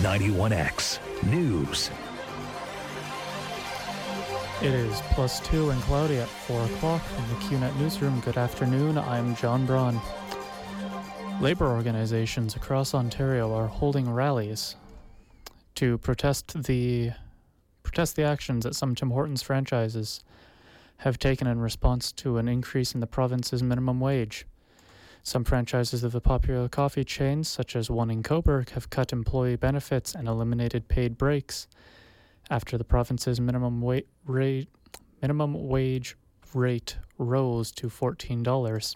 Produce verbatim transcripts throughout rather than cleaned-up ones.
ninety-one X News. It is plus two and cloudy at four o'clock from the Q net newsroom. Good afternoon, I'm John Braun. Labour organizations across Ontario are holding rallies to protest the protest the actions that some Tim Hortons franchises have taken in response to an increase in the province's minimum wage. Some franchises of the popular coffee chains, such as one in Cobourg, have cut employee benefits and eliminated paid breaks after the province's minimum wa- rate, minimum wage rate rose to fourteen dollars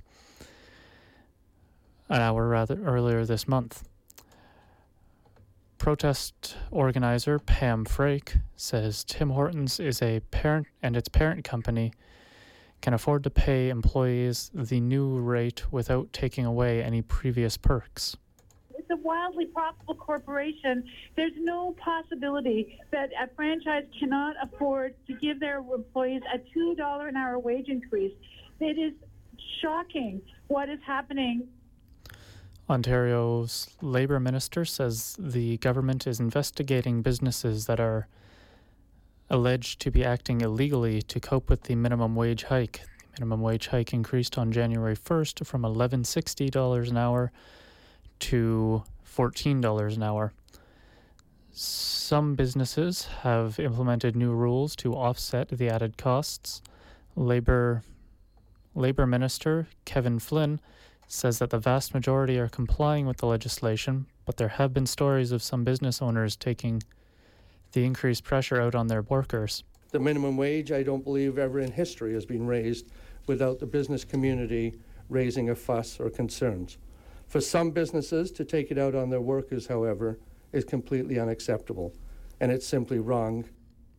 an hour rather earlier this month. Protest organizer Pam Frake says Tim Hortons is a parent and its parent company can afford to pay employees the new rate without taking away any previous perks. It's a wildly profitable corporation. There's no possibility that a franchise cannot afford to give their employees a two dollars an hour wage increase. It is shocking what is happening. Ontario's Labour Minister says the government is investigating businesses that are alleged to be acting illegally to cope with the minimum wage hike. The minimum wage hike increased on January first from eleven dollars and sixty cents an hour to fourteen dollars an hour. Some businesses have implemented new rules to offset the added costs. Labour Labour Minister Kevin Flynn says that the vast majority are complying with the legislation, but there have been stories of some business owners taking the increased pressure out on their workers. The minimum wage, I don't believe ever in history has been raised without the business community raising a fuss or concerns. For some businesses to take it out on their workers, however, is completely unacceptable, and it's simply wrong.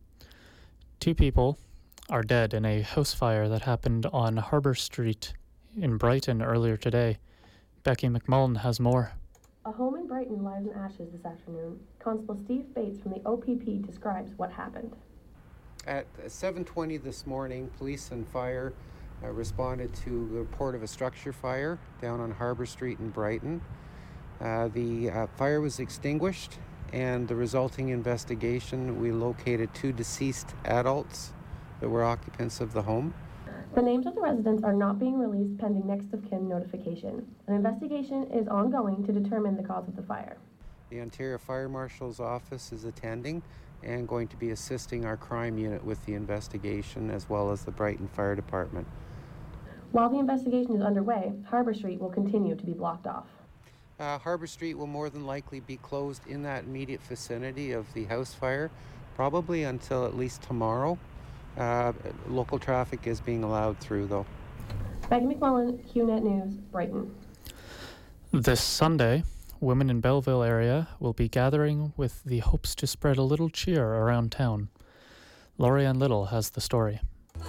Two people are dead in a house fire that happened on Harbour Street in Brighton earlier today. Becky McMullen has more. A home in Brighton lies in ashes this afternoon. Constable Steve Bates from the O P P describes what happened. At seven twenty this morning, police and fire uh, responded to the report of a structure fire down on Harbour Street in Brighton. Uh, the uh, fire was extinguished, and the resulting investigation, we located two deceased adults that were occupants of the home. The names of the residents are not being released pending next of kin notification. An investigation is ongoing to determine the cause of the fire. The Ontario Fire Marshal's office is attending and going to be assisting our crime unit with the investigation, as well as the Brighton Fire Department. While the investigation is underway, Harbour Street will continue to be blocked off. Uh, Harbour Street will more than likely be closed in that immediate vicinity of the house fire, probably until at least tomorrow. Uh, local traffic is being allowed through, though. Becky McMullen, Q net News, Brighton. This Sunday, women in Belleville area will be gathering with the hopes to spread a little cheer around town. Lorianne Little has the story.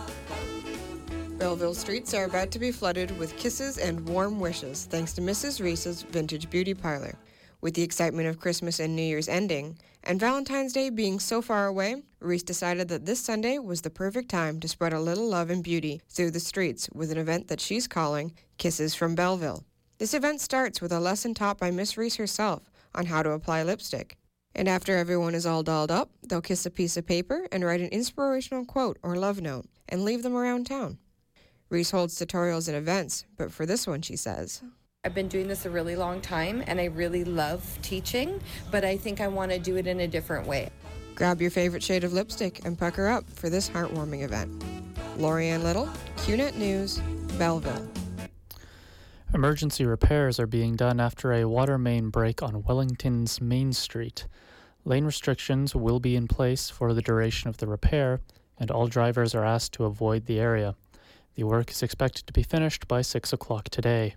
Belleville streets are about to be flooded with kisses and warm wishes thanks to Missus Reese's Vintage Beauty Parlor. With the excitement of Christmas and New Year's ending, and Valentine's Day being so far away, Reese decided that this Sunday was the perfect time to spread a little love and beauty through the streets with an event that she's calling Kisses from Belleville. This event starts with a lesson taught by Miss Reese herself on how to apply lipstick. And after everyone is all dolled up, they'll kiss a piece of paper and write an inspirational quote or love note and leave them around town. Reese holds tutorials and events, but for this one, she says, I've been doing this a really long time, and I really love teaching, but I think I want to do it in a different way. Grab your favorite shade of lipstick and pucker up for this heartwarming event. Lorianne Little, Q net News, Belleville. Emergency repairs are being done after a water main break on Wellington's Main Street. Lane restrictions will be in place for the duration of the repair, and all drivers are asked to avoid the area. The work is expected to be finished by six o'clock today.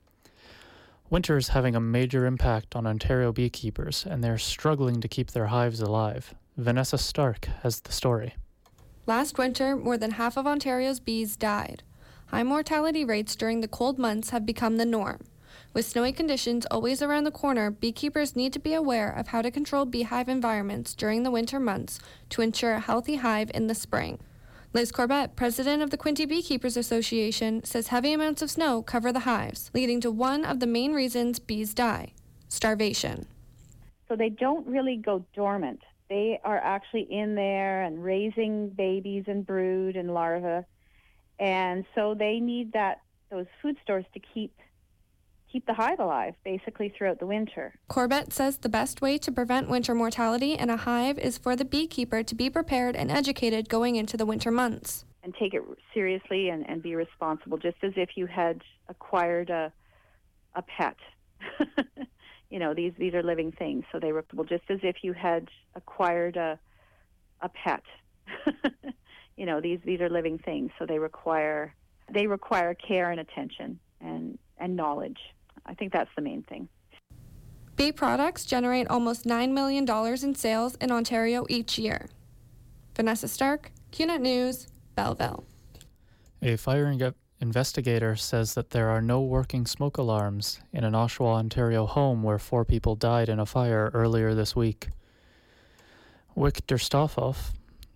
Winter is having a major impact on Ontario beekeepers, and they're struggling to keep their hives alive. Vanessa Stark has the story. Last winter, more than half of Ontario's bees died. High mortality rates during the cold months have become the norm. With snowy conditions always around the corner, beekeepers need to be aware of how to control beehive environments during the winter months to ensure a healthy hive in the spring. Liz Corbett, president of the Quinte Beekeepers Association, says heavy amounts of snow cover the hives, leading to one of the main reasons bees die: starvation. So they don't really go dormant. They are actually in there and raising babies and brood and larvae. And so they need that those food stores to keep keep the hive alive, basically, throughout the winter. Corbett says the best way to prevent winter mortality in a hive is for the beekeeper to be prepared and educated going into the winter months. And take it seriously and, and be responsible, just as if you had acquired a a pet. You know, these these are living things, so they were just as if you had acquired a a pet. You know, these these are living things, so they require they require care and attention and, and knowledge. I think that's the main thing. Bee products generate almost nine million dollars in sales in Ontario each year. Vanessa Stark, Q Net News, Belleville. A fire in- investigator says that there are no working smoke alarms in an Oshawa, Ontario home where four people died in a fire earlier this week. Wick Derstoffoff,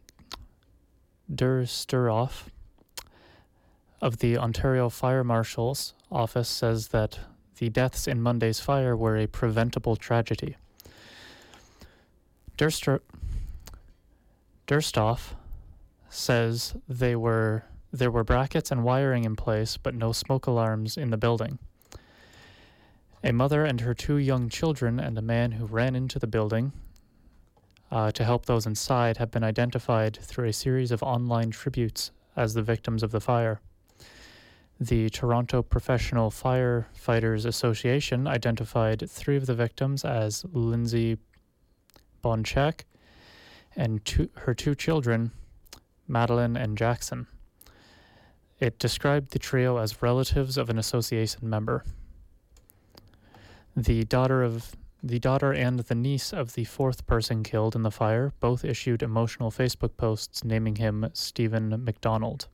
Dersteroff of the Ontario Fire Marshal's office says that the deaths in Monday's fire were a preventable tragedy. Derster- Derstoff says they were there were brackets and wiring in place, but no smoke alarms in the building. A mother and her two young children and a man who ran into the building uh, to help those inside have been identified through a series of online tributes as the victims of the fire. The Toronto Professional Firefighters Association identified three of the victims as Lindsay Bonchek and two, her two children, Madeline and Jackson. It described the trio as relatives of an association member. The daughter of the daughter and the niece of the fourth person killed in the fire both issued emotional Facebook posts naming him Stephen McDonald.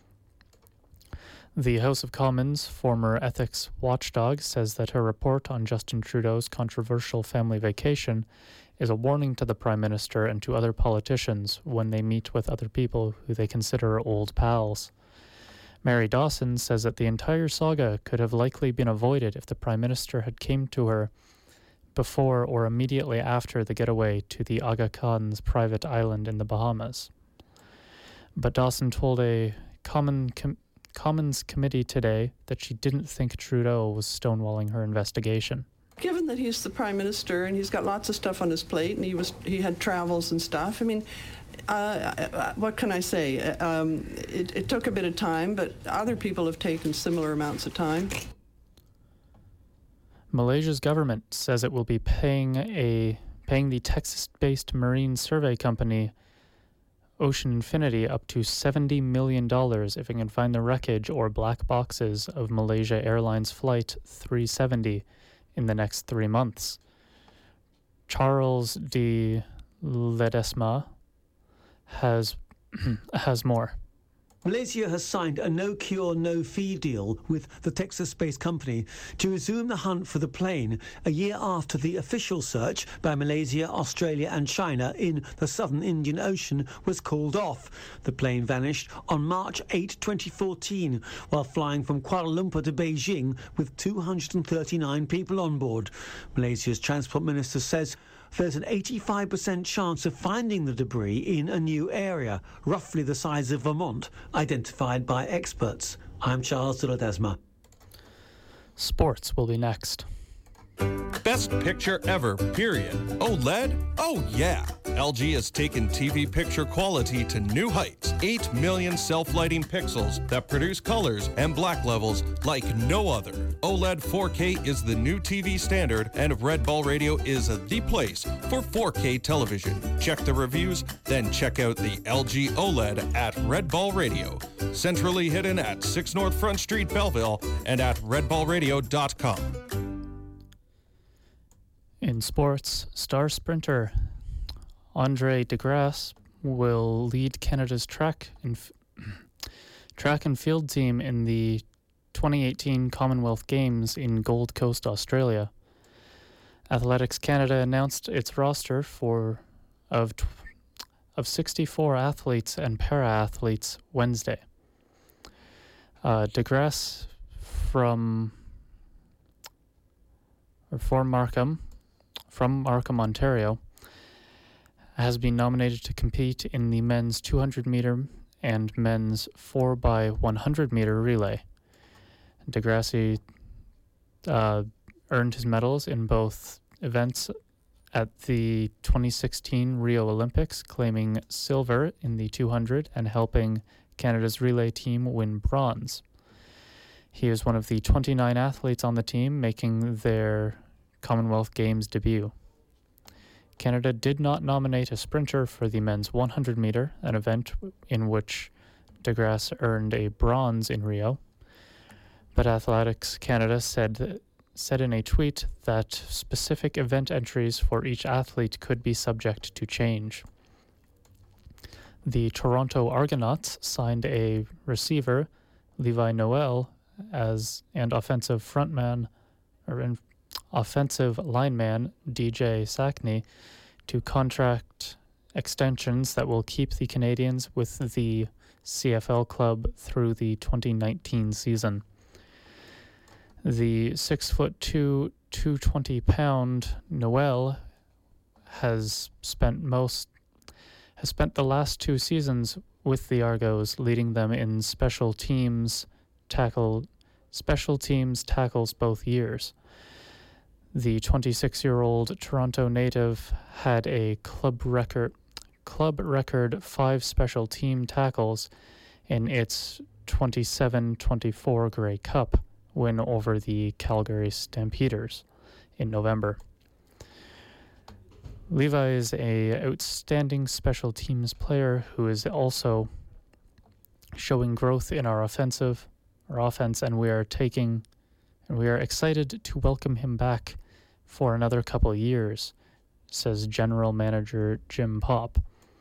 The House of Commons former ethics watchdog says that her report on Justin Trudeau's controversial family vacation is a warning to the Prime Minister and to other politicians when they meet with other people who they consider old pals. Mary Dawson says that the entire saga could have likely been avoided if the Prime Minister had came to her before or immediately after the getaway to the Aga Khan's private island in the Bahamas. But Dawson told a common com- Commons committee today that she didn't think Trudeau was stonewalling her investigation. Given that he's the Prime Minister and he's got lots of stuff on his plate and he was he had travels and stuff, I mean, uh, what can I say? Um, it, it took a bit of time, but other people have taken similar amounts of time. Malaysia's government says it will be paying a paying the Texas-based marine survey company Ocean Infinity up to seventy million dollars if it can find the wreckage or black boxes of Malaysia Airlines Flight three seventy in the next three months. Charles de Ledesma has has more. Malaysia has signed a no-cure, no-fee deal with the Texas-based company to resume the hunt for the plane a year after the official search by Malaysia, Australia and China in the southern Indian Ocean was called off. The plane vanished on March eighth, twenty fourteen, while flying from Kuala Lumpur to Beijing with two hundred thirty-nine people on board. Malaysia's Transport Minister says there's an eighty-five percent chance of finding the debris in a new area, roughly the size of Vermont, identified by experts. I'm Charles de Ledesma. Sports will be next. Best picture ever, period. OLED? Oh yeah! L G has taken T V picture quality to new heights. eight million self-lighting pixels that produce colors and black levels like no other. OLED four K is the new T V standard, and Red Ball Radio is the place for four K television. Check the reviews, then check out the L G OLED at Red Ball Radio. Centrally hidden at six North Front Street, Belleville, and at red ball radio dot com. In sports, star sprinter Andre DeGrasse will lead Canada's track and f- track and field team in the twenty eighteen Commonwealth Games in Gold Coast, Australia. Athletics Canada announced its roster for of t- of sixty-four athletes and para-athletes Wednesday. Uh, DeGrasse from or for Markham from Markham, Ontario, has been nominated to compete in the men's two hundred meter and men's four by one hundred meter relay. Degrassi uh, earned his medals in both events at the twenty sixteen Rio Olympics, claiming silver in the two hundred and helping Canada's relay team win bronze. He is one of the twenty-nine athletes on the team making their Commonwealth Games debut. Canada did not nominate a sprinter for the men's one hundred meter, an event in which DeGrasse earned a bronze in Rio. But Athletics Canada said, said in a tweet that specific event entries for each athlete could be subject to change. The Toronto Argonauts signed a receiver, Levi Noel, as and offensive frontman or in, offensive lineman D J Sackney to contract extensions that will keep the Canadians with the C F L club through the twenty nineteen season. The six foot two, two hundred twenty pound Noel has spent most has spent the last two seasons with the Argos, leading them in special teams tackle special teams tackles both years. The twenty-six-year-old Toronto native had a club record club record five special team tackles in its twenty-seven twenty-four Grey Cup win over the Calgary Stampeders in November. Levi is a outstanding special teams player who is also showing growth in our offensive, our offense, and we are taking, and we are excited to welcome him back for another couple of years, says General Manager Jim Popp.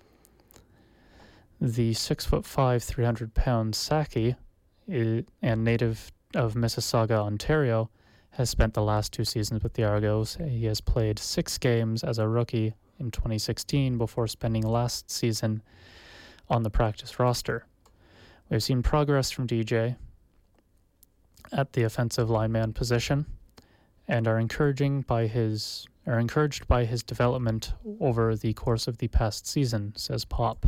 The six foot five, three hundred pound Saki, and native of Mississauga, Ontario, has spent the last two seasons with the Argos. He has played six games as a rookie in twenty sixteen before spending last season on the practice roster. We've seen progress from D J at the offensive lineman position and are encouraging by his are encouraged by his development over the course of the past season, says Pop.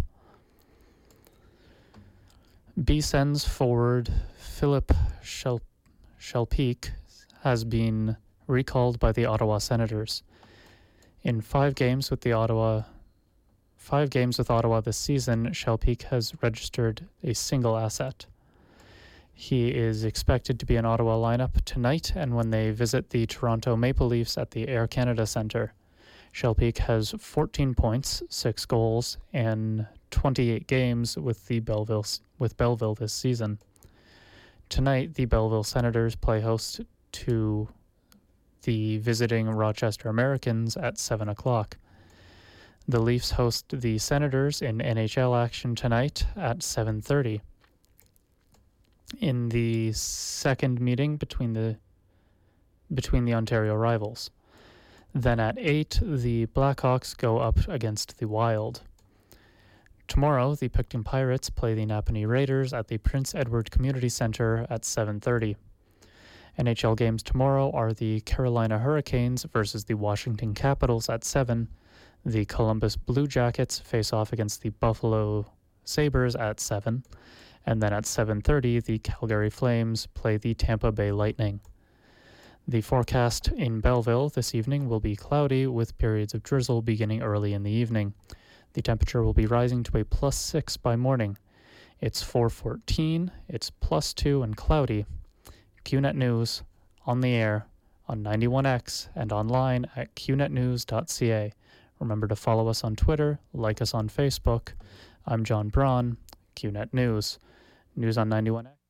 B-Sens forward Philip Shel- Shelpeak has been recalled by the Ottawa Senators. In five games with the Ottawa five games with Ottawa this season, Shelpeak has registered a single asset. He is expected to be in Ottawa lineup tonight and when they visit the Toronto Maple Leafs at the Air Canada Centre. Shelpeak has fourteen points, six goals, and twenty-eight games with the Belleville with Belleville this season. Tonight, the Belleville Senators play host to the visiting Rochester Americans at seven o'clock. The Leafs host the Senators in N H L action tonight at seven thirty. In the second meeting between the between the Ontario rivals. Then at eight, the Blackhawks go up against the Wild. Tomorrow, the Picton Pirates play the Napanee Raiders at the Prince Edward Community Center at seven thirty. N H L games tomorrow are the Carolina Hurricanes versus the Washington Capitals at seven. The Columbus Blue Jackets face off against the Buffalo Sabres at seven. And then at seven thirty, the Calgary Flames play the Tampa Bay Lightning. The forecast in Belleville this evening will be cloudy with periods of drizzle beginning early in the evening. The temperature will be rising to a plus six by morning. It's four fourteen, it's plus two and cloudy. Q net News, on the air, on ninety-one X, and online at q net news dot c a. Remember to follow us on Twitter, like us on Facebook. I'm John Braun, Q net News. News on ninety-one X.